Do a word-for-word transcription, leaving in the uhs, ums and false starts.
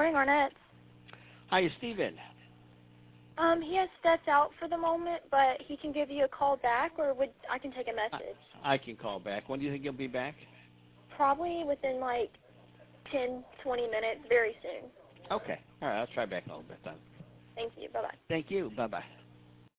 morning, Arnett. Hi, Steven. Um, he has stepped out for the moment, but he can give you a call back, or would I can take a message. I, I can call back. When do you think he'll be back? Probably within like ten, twenty minutes, very soon. Okay. All right, I'll try back in a little bit then. Thank you. Bye-bye. Thank you. Bye-bye.